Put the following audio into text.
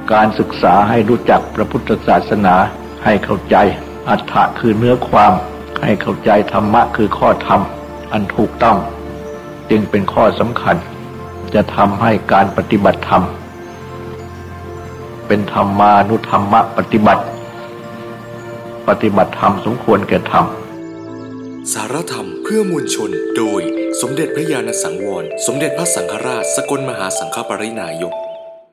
การศึกษาให้รู้จักพระพุทธศาสนาให้เข้าใจอรรถะคือเนื้อความให้เข้าใจธรรมะคือข้อธรรมอันถูกต้องจึงเป็นข้อสำคัญจะทำให้การปฏิบัติธรรมเป็นธรรมานุธรรมปฏิบัติธรรมสมควรแก่ธรรมสารธรรมเพื่อมวลชนโดยสมเด็จพระญาณสังวรสมเด็จพระสังฆราชสกลมหาสังฆปรินายก